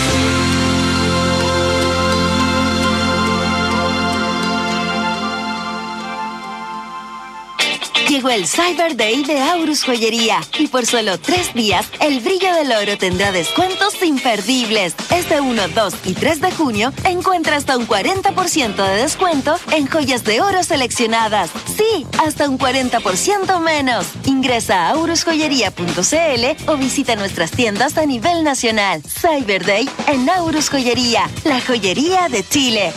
Llegó el Cyber Day de Aurus Joyería y por solo 3 días el brillo del oro tendrá descuentos imperdibles. Este 1, 2 y 3 de junio encuentra hasta un 40% de descuento en joyas de oro seleccionadas. Sí, hasta un 40% menos. Ingresa a aurusjoyería.cl o visita nuestras tiendas a nivel nacional. Cyber Day en Aurus Joyería, la joyería de Chile.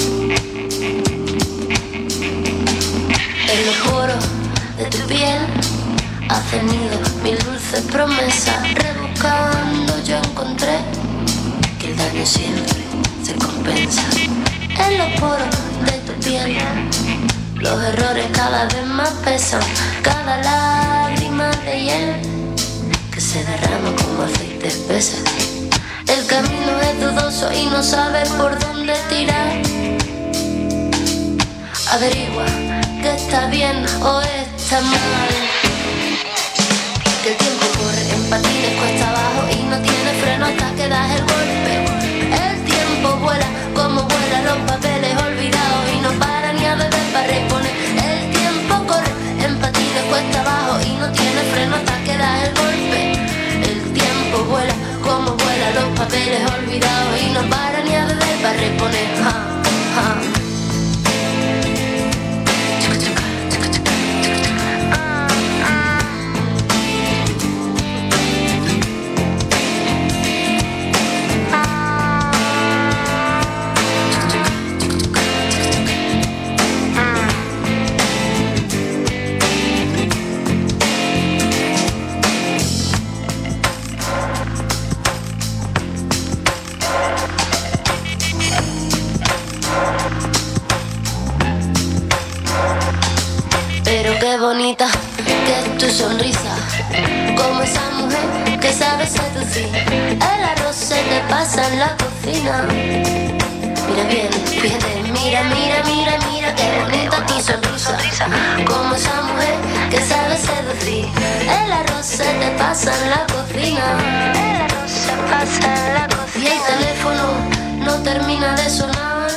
el poro de tu piel. tenido mil dulces promesas. Rebuscando yo encontré que el daño siempre se compensa. En los poros de tu piel los errores cada vez más pesan. Cada lágrima de hiel que se derrama como aceite espesa. El camino es dudoso y no sabes por dónde tirar. Averigua que está bien o está mal. Que el tiempo corre en patines cuesta abajo y no tiene freno hasta que das el golpe. El tiempo vuela como vuelan los papeles olvidados y no para ni a beber para reponer. El tiempo corre en patines cuesta abajo y no tiene freno hasta que das el golpe. El tiempo vuela como vuelan los papeles olvidados y no para ni a beber para reponer. Qué bonita que es tu sonrisa, como esa mujer que sabe seducir. El arroz se te pasa en la cocina. Mira bien, fíjate, mira, mira, mira, mira, qué bonita tu sonrisa, como esa mujer que sabe seducir. El arroz se te pasa en la cocina. El arroz se pasa en la cocina. Y el teléfono no termina de sonar.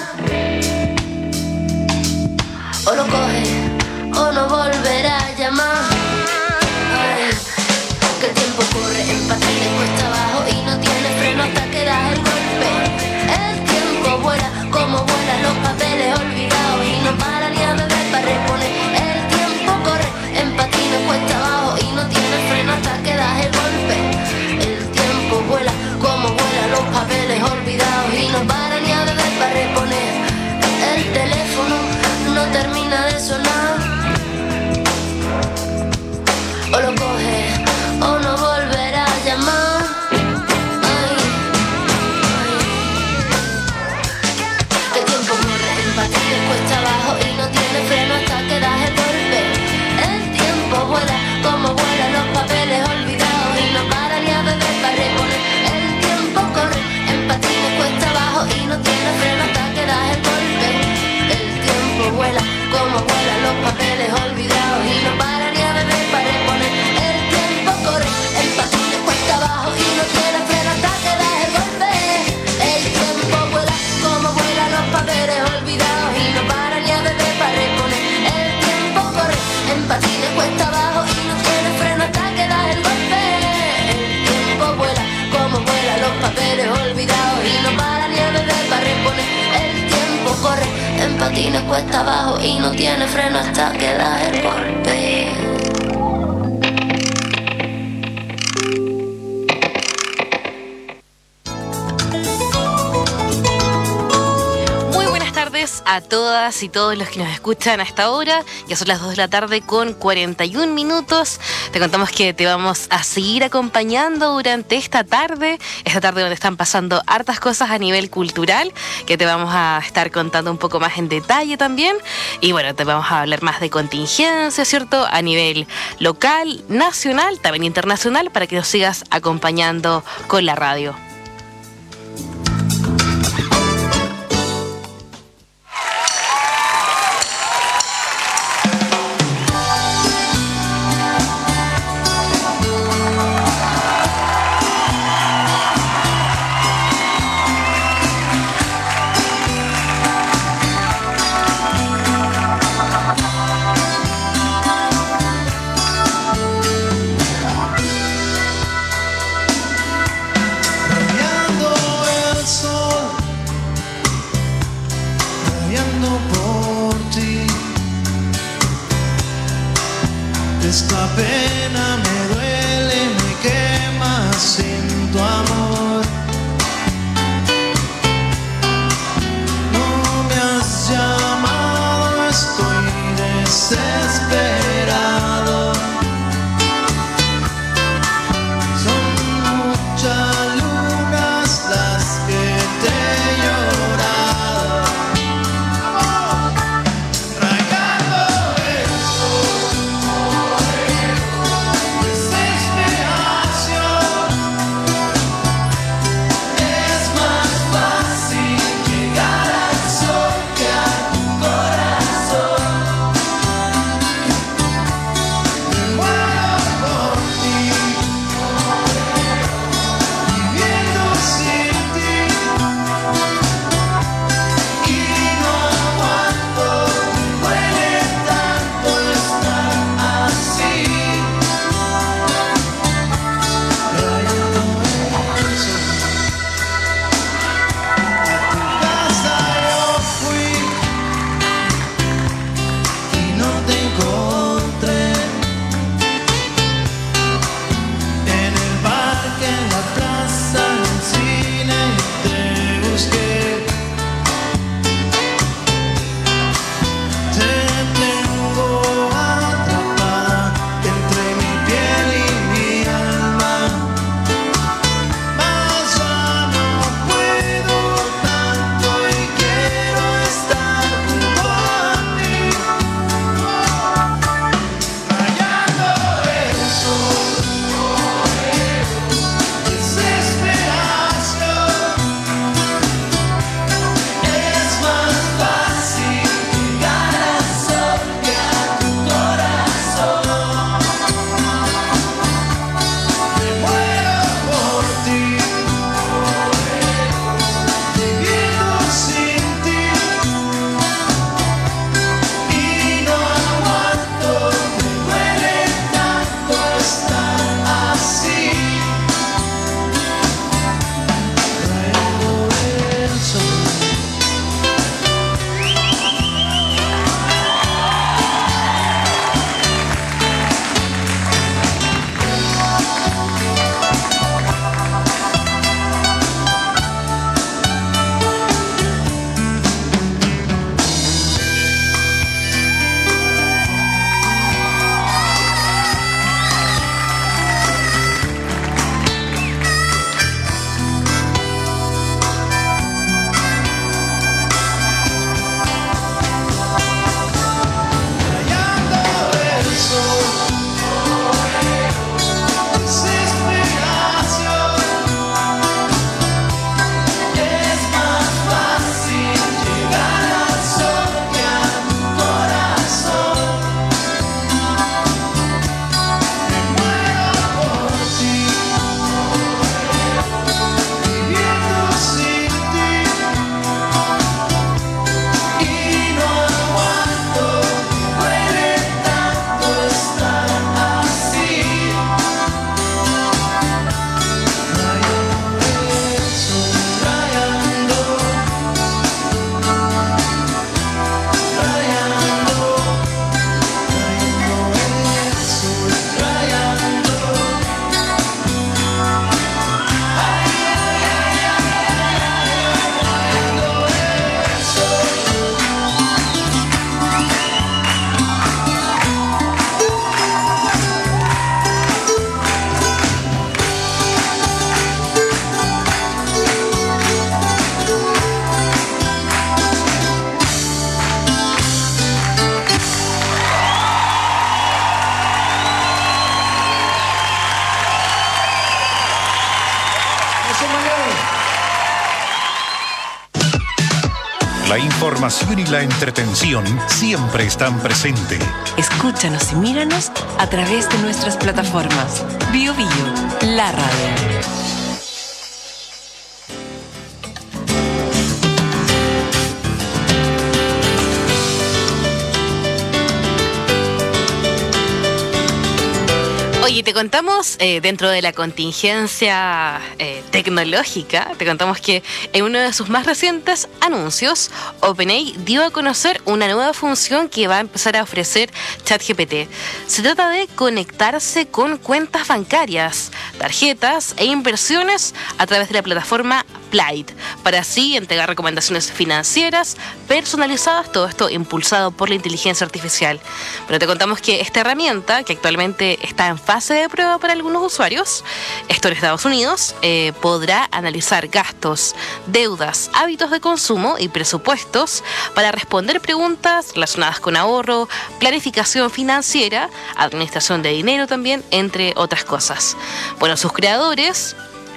O lo coges o no volverá a llamar. Ay, que el tiempo corre en patines cuesta abajo y no tiene freno hasta que das el golpe. El tiempo vuela como vuelan los papeles olvidados y no para ni a beber para reponer. El tiempo corre en patines cuesta abajo y no tiene freno hasta que das el golpe. El tiempo vuela como vuelan los papeles olvidados y no para ni a beber para reponer. El teléfono no termina de sonar. O lo coges o no volverá a llamar. Ay, ay. El tiempo corre en patines cuesta abajo y no tiene freno hasta que das el golpe. El tiempo vuela como vuelan los papeles olvidados y no para ni a beber para reponer. El tiempo corre en patines cuesta abajo y no tiene freno hasta que das el golpe. El tiempo vuela como vuelan los papeles olvidados y no para ni a beber para reponer. El tiempo corre en patines cuesta abajo y no tiene freno hasta que das el golpe. El tiempo vuela como vuelan los papeles olvidados y no para ni a beber para reponer. El tiempo corre en patines cuesta abajo y no tiene freno hasta que das el golpe. El tiempo vuela como vuelan los papeles olvidados y no para ni a beber para reponer. El tiempo corre en patines cuesta abajo y no tiene freno hasta que da el golpe. Muy buenas tardes a todas y todos los que nos escuchan a esta hora. Ya son las 2 de la tarde con 41 minutos. Te contamos que te vamos a seguir acompañando durante esta tarde donde están pasando hartas cosas a nivel cultural, que te vamos a estar contando un poco más en detalle también. Y bueno, te vamos a hablar más de contingencia, ¿cierto? A nivel local, nacional, también internacional, para que nos sigas acompañando con la radio. Esta pena me duele, me quema sin tu amor. No me has llamado, estoy desesperado. La información y la entretención siempre están presentes. Escúchanos y míranos a través de nuestras plataformas. Bio Bio, la radio. Oye, te contamos, dentro de la contingencia tecnológica, te contamos que en uno de sus más recientes anuncios, OpenAI dio a conocer una nueva función que va a empezar a ofrecer ChatGPT. Se trata de conectarse con cuentas bancarias, tarjetas e inversiones a través de la plataforma Plaid, para así entregar recomendaciones financieras personalizadas, todo esto impulsado por la inteligencia artificial. Pero te contamos que esta herramienta, que actualmente está en fase de prueba para algunos usuarios, esto en Estados Unidos, podrá analizar gastos, deudas, hábitos de consumo y presupuestos para responder preguntas relacionadas con ahorro, planificación financiera, administración de dinero también, entre otras cosas. Bueno, sus creadores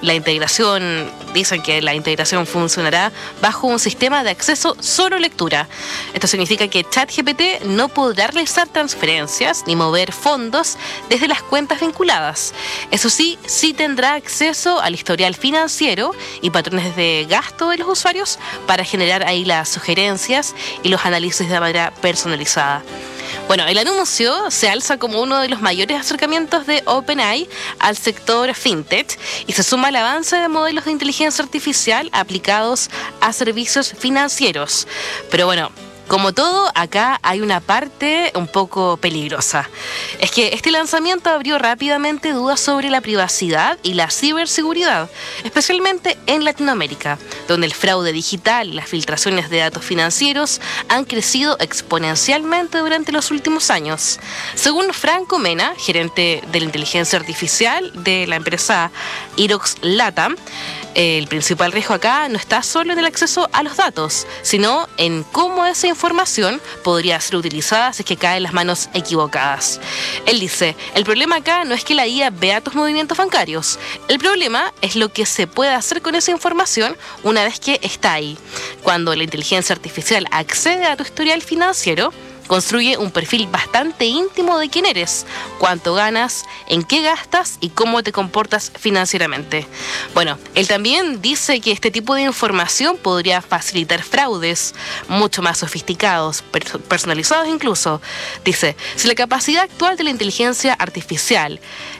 dicen que la integración funcionará bajo un sistema de acceso solo lectura. Esto significa que ChatGPT no podrá realizar transferencias ni mover fondos desde las cuentas vinculadas. Eso sí, sí tendrá acceso al historial financiero y patrones de gasto de los usuarios para generar ahí las sugerencias y los análisis de manera personalizada. Bueno, el anuncio se alza como uno de los mayores acercamientos de OpenAI al sector fintech y se suma al avance de modelos de inteligencia artificial aplicados a servicios financieros. Pero bueno, como todo, acá hay una parte un poco peligrosa. Es que este lanzamiento abrió rápidamente dudas sobre la privacidad y la ciberseguridad, especialmente en Latinoamérica, donde el fraude digital y las filtraciones de datos financieros han crecido exponencialmente durante los últimos años. Según Franco Mena, gerente de la inteligencia artificial de la empresa Irox Latam, el principal riesgo acá no está solo en el acceso a los datos, sino en cómo esa información podría ser utilizada si es que cae en las manos equivocadas. Él dice, el problema acá no es que la IA vea tus movimientos bancarios, el problema es lo que se puede hacer con esa información una vez que está ahí. Cuando la inteligencia artificial accede a tu historial financiero, construye un perfil bastante íntimo de quién eres, cuánto ganas, en qué gastas y cómo te comportas financieramente. Bueno, él también dice que este tipo de información podría facilitar fraudes mucho más sofisticados, personalizados incluso. Dice, si la capacidad actual de la inteligencia artificial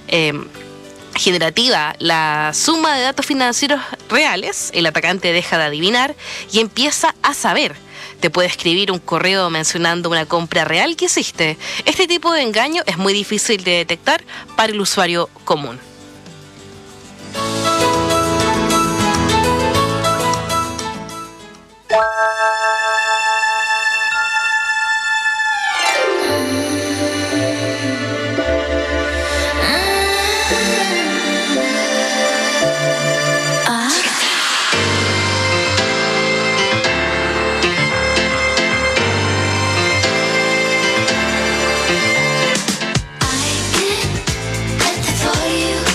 generativa, la suma de datos financieros reales, el atacante deja de adivinar y empieza a saber. Te puede escribir un correo mencionando una compra real que hiciste. Este tipo de engaño es muy difícil de detectar para el usuario común. For you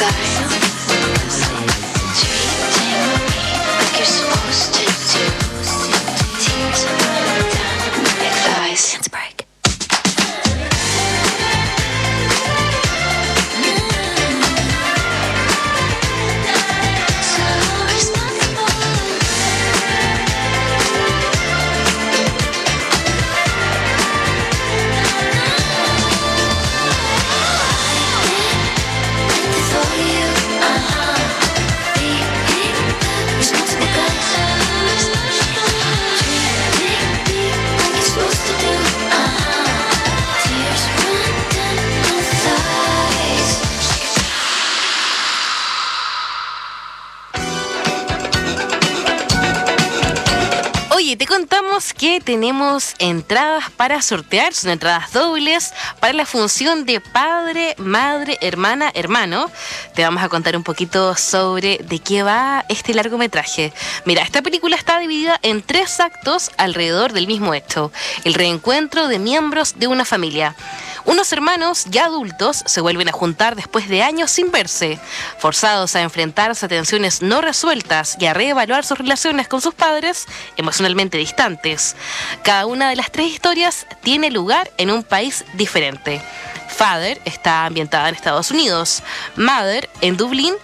Oye, te contamos que tenemos entradas para sortear, son entradas dobles para la función de padre, madre, hermana, hermano. Te vamos a contar un poquito sobre de qué va este largometraje. Mira, esta película está dividida en 3 actos alrededor del mismo hecho: el reencuentro de miembros de una familia. Unos hermanos ya adultos se vuelven a juntar después de años sin verse, forzados a enfrentarse a tensiones no resueltas y a reevaluar sus relaciones con sus padres emocionalmente distantes. Cada una de las 3 historias tiene lugar en un país diferente. Father está ambientada en Estados Unidos, Mother en Dublín,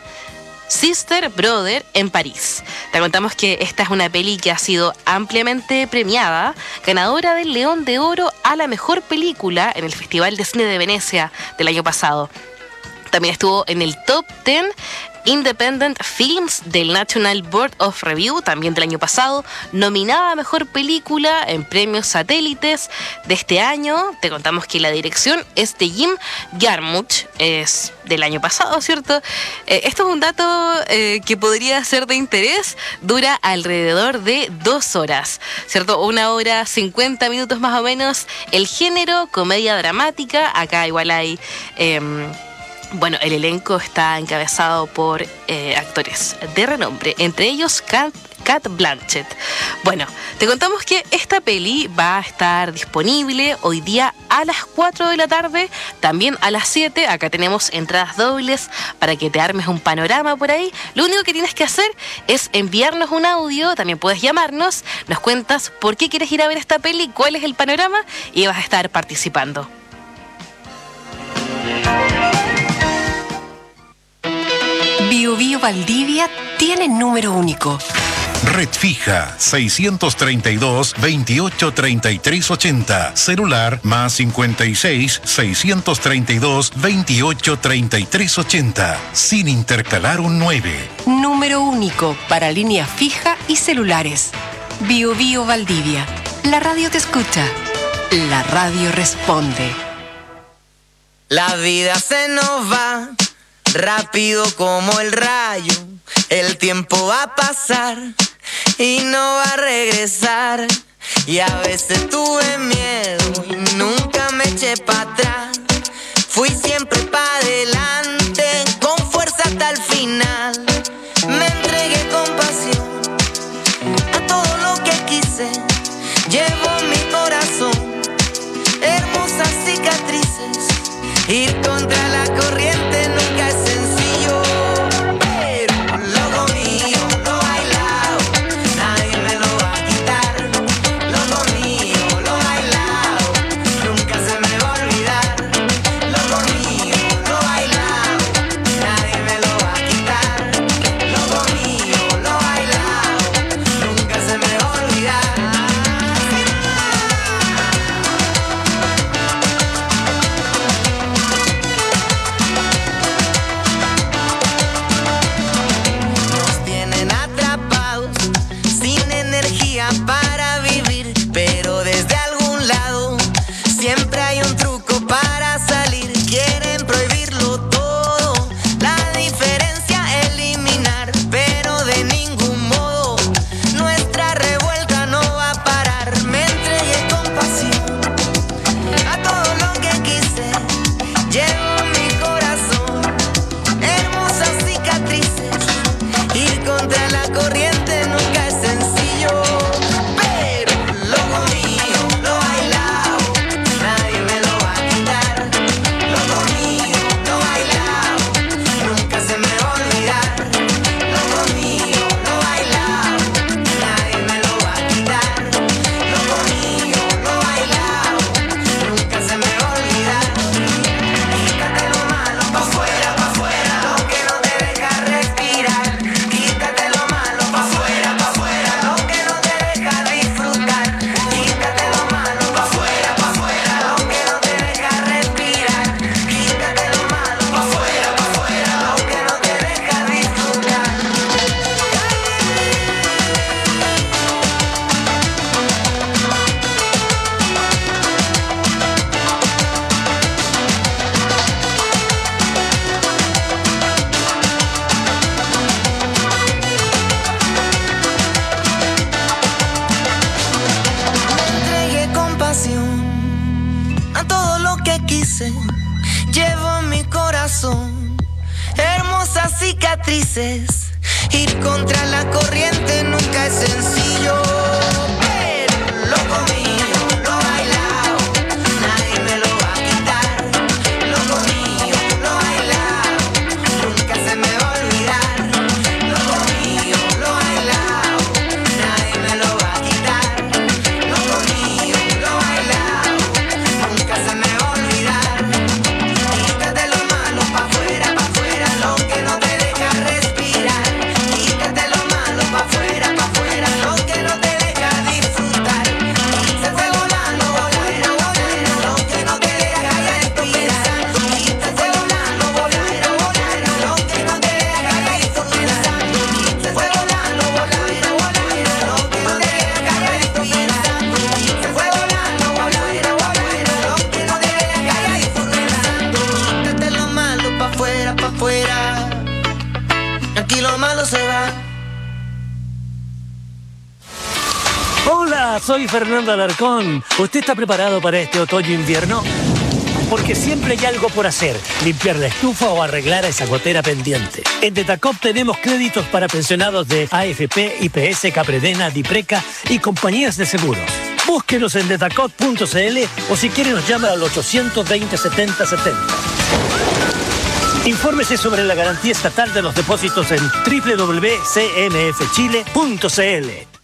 Sister, Brother en París. Te contamos que esta es una peli que ha sido ampliamente premiada, ganadora del León de Oro a la mejor película en el Festival de Cine de Venecia del año pasado. También estuvo en el Top 10 Independent Films del National Board of Review, también del año pasado, nominada a Mejor Película en premios satélites de este año. Te contamos que la dirección es de Jim Jarmusch, es del año pasado, ¿cierto? Esto es un dato que podría ser de interés. Dura alrededor de 2 horas, ¿cierto? 1 hora 50 minutos más o menos. El género, comedia dramática. Acá igual hay... Bueno, el elenco está encabezado por actores de renombre, entre ellos Cate Blanchett. Bueno, te contamos que esta peli va a estar disponible hoy día a las 4 de la tarde, también a las 7. Acá tenemos entradas dobles para que te armes un panorama por ahí. Lo único que tienes que hacer es enviarnos un audio, también puedes llamarnos, nos cuentas por qué quieres ir a ver esta peli, cuál es el panorama y vas a estar participando. Bio Bio Valdivia tiene número único. Red fija 632 28 33 80. Celular más 56 632 28 33 80. Sin intercalar un 9. Número único para línea fija y celulares. Bio Bio Valdivia. La radio te escucha. La radio responde. La vida se nos va rápido como el rayo. El tiempo va a pasar y no va a regresar. Y a veces tuve miedo y nunca me eché para atrás. Fui siempre para adelante, con fuerza hasta el final. Me entregué con pasión a todo lo que quise. Llevo en mi corazón hermosas cicatrices. Ir contra la corriente nunca es sencillo, pero lo mío, lo bailado, nadie me lo va a quitar. Lo mío, lo bailado, nunca se me va a olvidar. Lo mío, cicatrices. Ir contra la corriente nunca es sencillo, pero lo comido, lo bailado, nadie me lo va a quitar. Lo comido, lo bailado, nunca se me va a olvidar. Lo comido, lo bailado, nadie me lo va a quitar. Lo comido, lo bailado, nunca se me va a olvidar. Quítate lo malo pa' afuera, lo que no te deja respirar. Quítate lo malo pa' afuera, lo que no te deja disfrutar. Se fue volando, volando, volando, lo que no te deja respirar. Se fue volando, volando, volando, lo que no te deja disfrutar. Se fue volando, volando, volando, lo que no te deja respirar. Se fue volando, volando, volando, lo que no te deja disfrutar. Quítate lo malo pa' afuera, aquí lo malo se va. Hola, soy Fernando Alarcón. ¿Usted está preparado para este otoño-invierno? Porque siempre hay algo por hacer, limpiar la estufa o arreglar esa gotera pendiente. En Detacop tenemos créditos para pensionados de AFP, IPS, Capredena, Dipreca y compañías de seguros. Búsquenos en detacop.cl o si quiere nos llama al 820-7070. Infórmese sobre la garantía estatal de los depósitos en www.cmfchile.cl.